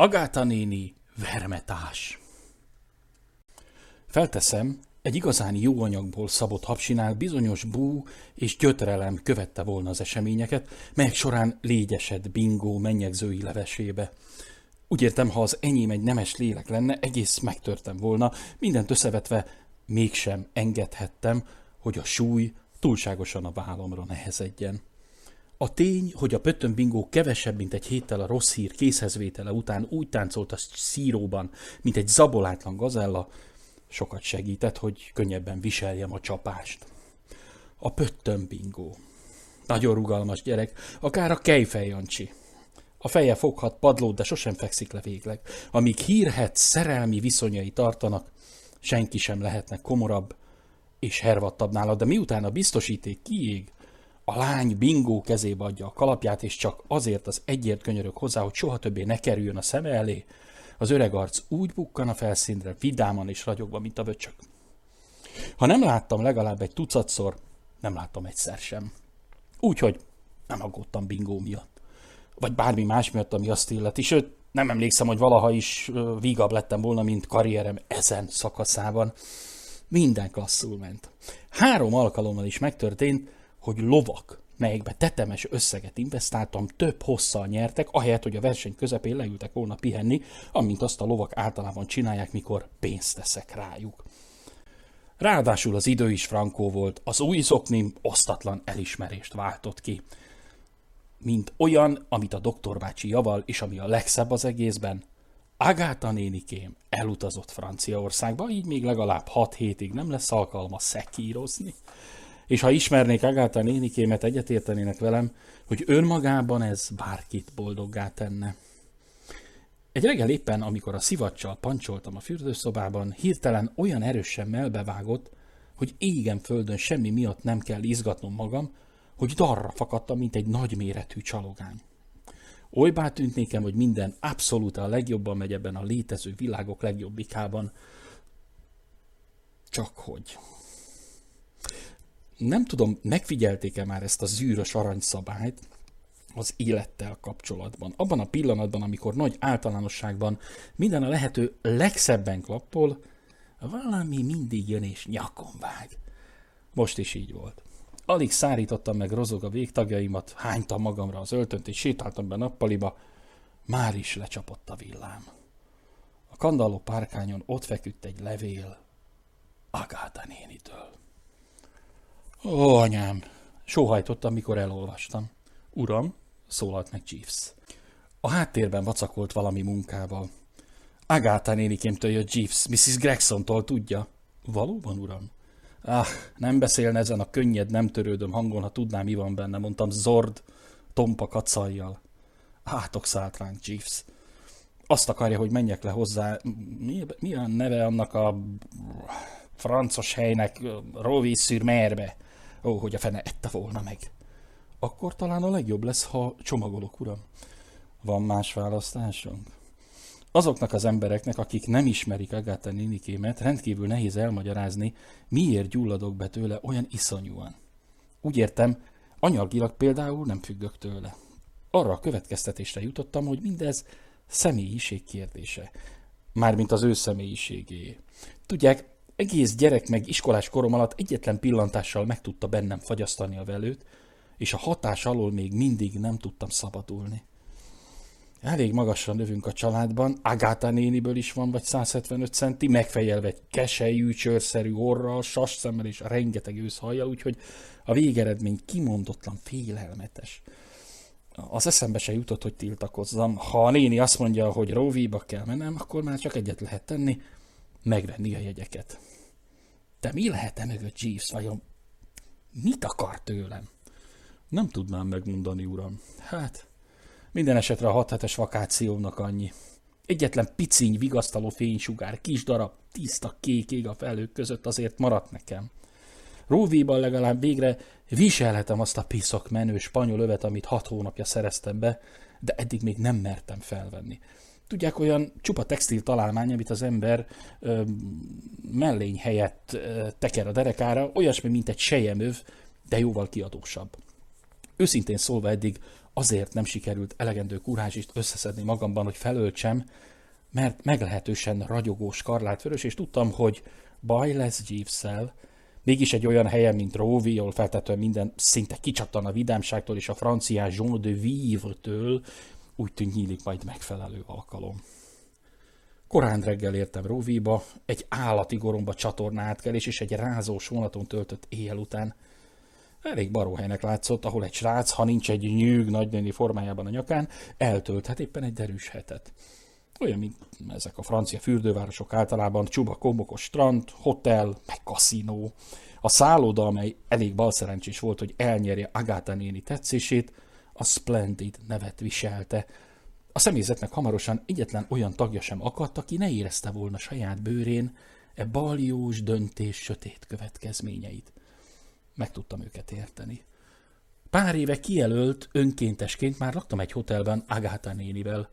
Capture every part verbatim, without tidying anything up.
Agáta néni vermetás. Felteszem, egy igazán jó anyagból szabott hapsinál bizonyos bú és gyötrelem követte volna az eseményeket, melyek során légyesed bingó mennyegzői levesébe. Úgy értem, ha az enyém egy nemes lélek lenne, egész megtörtem volna, mindent összevetve mégsem engedhettem, hogy a súly túlságosan a vállamra nehezedjen. A tény, hogy a pöttöm-bingó kevesebb, mint egy héttel a rossz hír készhezvétele után úgy táncolt a szíróban, mint egy zabolátlan gazella, sokat segített, hogy könnyebben viseljem a csapást. A pöttöm-bingó. Nagyon rugalmas gyerek, akár a Kejfej Jancsi. A feje foghat padlót, de sosem fekszik le végleg. Amíg hírhedt szerelmi viszonyai tartanak, senki sem lehetne komorabb és hervadtabb nála, de miután a biztosíték kiég, a lány Bingó kezébe adja a kalapját, és csak azért az egyért könyörög hozzá, hogy soha többé ne kerüljön a szeme elé, az öreg arc úgy bukkan a felszínre, vidáman és ragyogva, mint a vöcsök. Ha nem láttam legalább egy tucatszor, nem láttam egyszer sem. Úgyhogy nem aggódtam Bingó miatt. Vagy bármi más miatt, ami azt illeti, sőt, nem emlékszem, hogy valaha is vígabb lettem volna, mint karrierem ezen szakaszában. Minden klasszul ment. Három alkalommal is megtörtént, hogy lovak, melyekbe tetemes összeget investáltam, több hosszal nyertek, ahelyett, hogy a verseny közepén leültek volna pihenni, amint azt a lovak általában csinálják, mikor pénzt teszek rájuk. Ráadásul az idő is frankó volt, az új zoknim osztatlan elismerést váltott ki. Mint olyan, amit a doktor bácsi javal, és ami a legszebb az egészben, Agáta nénikém elutazott Franciaországba, így még legalább hat hétig nem lesz alkalma szekírozni. És ha ismernék Agáta nénikémet, egyetértenének velem, hogy önmagában ez bárkit boldoggá tenne. Egy reggel éppen, amikor a szivacsal pancsoltam a fürdőszobában, hirtelen olyan erősen melbevágott, hogy égen földön semmi miatt nem kell izgatnom magam, hogy darra fakadtam, mint egy nagyméretű csalogány. Olybá tűnt nékem, hogy minden abszolút a legjobban megy ebben a létező világok legjobbikában. Csak hogy... Nem tudom, megfigyelték-e már ezt a zűrös aranyszabályt az élettel kapcsolatban. Abban a pillanatban, amikor nagy általánosságban minden a lehető legszebben klappol, valami mindig jön és nyakon vág. Most is így volt. Alig szárítottam meg rozog a végtagjaimat, hánytam magamra az öltönt és sétáltam be nappaliba, már is lecsapott a villám. A kandalló párkányon ott feküdt egy levél Agáta nénitől. Ó, anyám, sóhajtottam, mikor elolvastam. Uram, szólalt meg Jeeves. A háttérben vacakolt valami munkával. Agáta nénikémtől jött Jeeves, missziz Gregsontól, tudja. Valóban, uram? Ah, nem beszélne ezen a könnyed, nem törődöm hangon, ha tudnám, mi van benne, mondtam zord, tompa kacajjal. Átok szállt ránk Jeeves. Azt akarja, hogy menjek le hozzá. Mi, mi a neve annak a francos helynek, Roville-sur-Merbe? Ó, hogy a fene ette volna meg. Akkor talán a legjobb lesz, ha csomagolok, uram. Van más választásunk? Azoknak az embereknek, akik nem ismerik Agáta nénikémet, rendkívül nehéz elmagyarázni, miért gyulladok be tőle olyan iszonyúan. Úgy értem, anyagilag például nem függök tőle. Arra a következtetésre jutottam, hogy mindez személyiség kérdése. Mármint az ő személyiségé. Tudják, egész gyerek meg iskolás korom alatt egyetlen pillantással meg tudta bennem fagyasztani a velőt, és a hatás alól még mindig nem tudtam szabadulni. Elég magasra növünk a családban, Agáta néniből is van vagy száz hetvenöt centi, megfejelve egy keselyű, csőrszerű orral, sasszemmel és rengeteg őszhajjal, úgyhogy a végeredmény kimondottan félelmetes. Az eszembe se jutott, hogy tiltakozzam. Ha a néni azt mondja, hogy Roville-ba kell mennem, akkor már csak egyet lehet tenni, megvenni a jegyeket. De mi lehet-e mögött, Jeeves, vajon mit akar tőlem? Nem tudnám megmondani, uram. Hát, minden esetre a hat hetes vakációmnak annyi. Egyetlen piciny, vigasztaló fénysugár, kis darab, tiszta kék ég a felhők között azért maradt nekem. Roville-ban legalább végre viselhetem azt a piszok menő spanyol övet, amit hat hónapja szereztem be, de eddig még nem mertem felvenni. Tudják, olyan csupa textil találmány, amit az ember ö, mellény helyett ö, teker a derekára, olyasmi, mint egy selyemöv, de jóval kiadósabb. Őszintén szólva eddig azért nem sikerült elegendő kurázsist összeszedni magamban, hogy felöltsem, mert meglehetősen ragyogó skarlátvörös, és tudtam, hogy baj lesz Jeeves-szel, mégis egy olyan helyen, mint Rovi, ahol feltetően minden szinte kicsattan a vidámságtól és a franciás Jean de Vivre-től, úgy tűnt nyílik majd megfelelő alkalom. Korán reggel értem Roviba, egy állati goromba csatorna átkelés és egy rázós vonaton töltött éjjel után. Elég baróhelynek látszott, ahol egy srác, ha nincs egy nyűg nagynéni formájában a nyakán, eltölthet éppen egy derűs hetet. Olyan, mint ezek a francia fürdővárosok általában, csuba komokos strand, hotel, meg kaszinó. A szálloda, amely elég balszerencsés volt, hogy elnyerje Agatha néni tetszését, a Splendid nevet viselte. A személyzetnek hamarosan egyetlen olyan tagja sem akadt, aki ne érezte volna saját bőrén e baljós döntés sötét következményeit. Meg tudtam őket érteni. Pár éve kijelölt önkéntesként már laktam egy hotelben Agatha nénivel.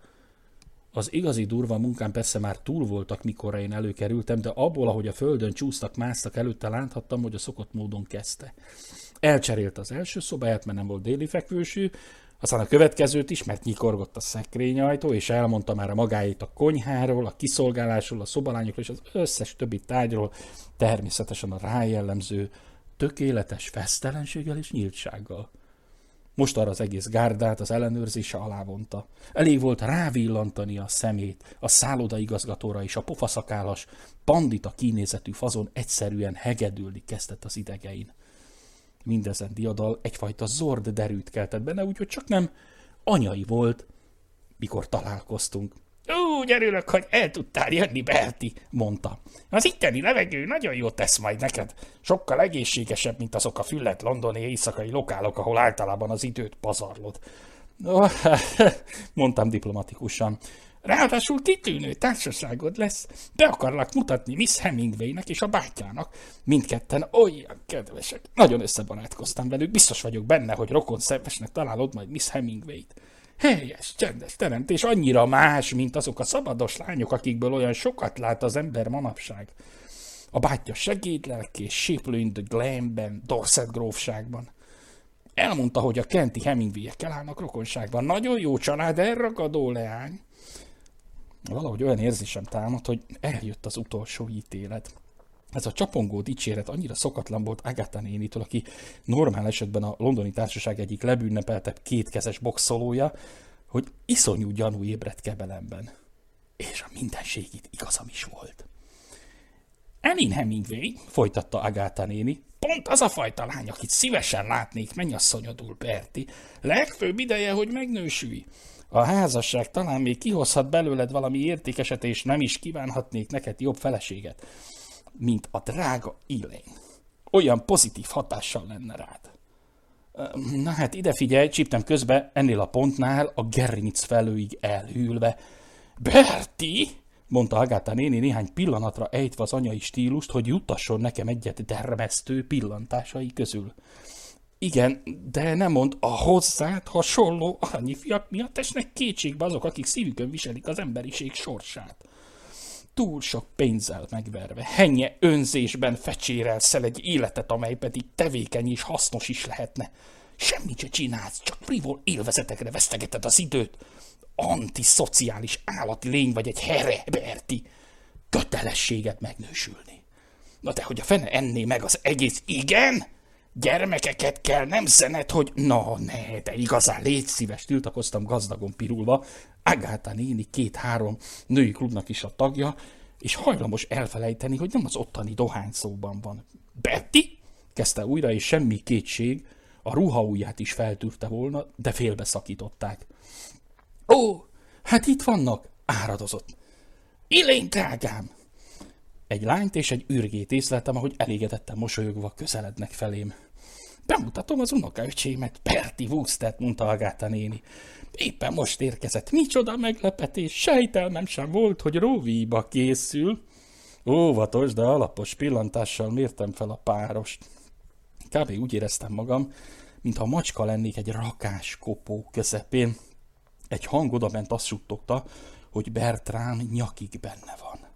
Az igazi durva munkám persze már túl voltak, mikorra én előkerültem, de abból, ahogy a földön csúsztak, másztak előtte, láthattam, hogy a szokott módon kezdte. Elcserélt az első szobáját, mert nem volt déli fekvősű, aztán a következőt is, mert nyikorgott a szekrényajtó, és elmondta már a magáit a konyháról, a kiszolgálásról, a szobalányokról és az összes többi tárgyról, természetesen a rájellemző tökéletes fesztelenséggel és nyíltsággal. Most arra az egész gárdát az ellenőrzése alá vonta. Elég volt rávillantani a szemét, a szállodaigazgatóra és a pofaszakálas, pandita kinézetű fazon egyszerűen hegedülni kezdett az idegein. Mindezen diadal egyfajta zord derűt keltett benne, úgyhogy csak nem anyai volt, mikor találkoztunk. Úgy örülök, hogy el tudtál jönni, Berti, mondta. Az itteni levegő nagyon jót tesz majd neked. Sokkal egészségesebb, mint azok a füllet londoni éjszakai lokálok, ahol általában az időt pazarlod. Oh, mondtam diplomatikusan. Ráadásul kitűnő társaságod lesz. Be akarlak mutatni Miss Hemingwaynek és a bátyjának. Mindketten olyan kedvesek. Nagyon összebarátkoztam velük. Biztos vagyok benne, hogy rokon szemesnek találod majd Miss Hemingwayt. Helyes, csendes teremtés, annyira más, mint azok a szabados lányok, akikből olyan sokat lát az ember manapság. A bátyja segédlelkész, séplőn the Glamben, Dorset grófságban. Elmondta, hogy a kenti Hemingwayekkel állnak rokonságban. Nagyon jó család, elragadó leány. Valahogy olyan érzésem támad, hogy eljött az utolsó ítélet. Ez a csapongó dicséret annyira szokatlan volt Agatha nénitől, aki normál esetben a londoni társaság egyik lebünnepeltebb kétkezes boxolója, hogy iszonyú gyanú ébredt kebelemben. És a mindenségit igazam is volt. Aline Hemingway, folytatta Agatha néni, pont az a fajta lány, akit szívesen látnék mennyasszonyodul, Berti. Legfőbb ideje, hogy megnősülj. A házasság talán még kihozhat belőled valami értékeset, és nem is kívánhatnék neked jobb feleséget, mint a drága Elaine. Olyan pozitív hatással lenne rád. Na hát ide figyelj, csíptem közbe ennél a pontnál a gerinc felőig elhűlve. Berti, mondta Agatha néni néhány pillanatra ejtve az anyai stílust, hogy juttasson nekem egyet dermesztő pillantásai közül. Igen, de nem mond, a hozzád hasonló aranyi fiak miatt esnek kétségbe azok, akik szívükön viselik az emberiség sorsát. Túl sok pénzzel megverve, hennye önzésben fecsérelszel egy életet, amely pedig tevékeny és hasznos is lehetne. Semmit se csinálsz, csak frivol élvezetekre vesztegeted az időt. Antiszociális állati lény vagy egy here, Berti. Kötelességet megnősülni. Na de hogy a fene enné meg az egész, igen? Gyermekeket kell, nem szened, hogy... Na ne, de igazán légy szíves, tiltakoztam gazdagon pirulva. Agatha néni két-három női klubnak is a tagja, és hajlamos elfelejteni, hogy nem az ottani dohányszóban van. Betty? Kezdte újra, és semmi kétség, a ruhaujját is feltűrte volna, de félbeszakították. Ó, hát itt vannak, áradozott. Elaine, drágám! Egy lányt és egy ürgét észleltem, ahogy elégedetten mosolyogva közelednek felém. Bemutatom az unokaöcsémet, Bertie Wooster, mondta Agatha néni. Éppen most érkezett. Micsoda meglepetés, sejtelmem sem volt, hogy Roviba készül. Óvatos, de alapos pillantással mértem fel a párost. Kb. Úgy éreztem magam, mintha macska lennék egy rakás kopó közepén. Egy hang odabent azt suttogta, hogy Bertram nyakig benne van.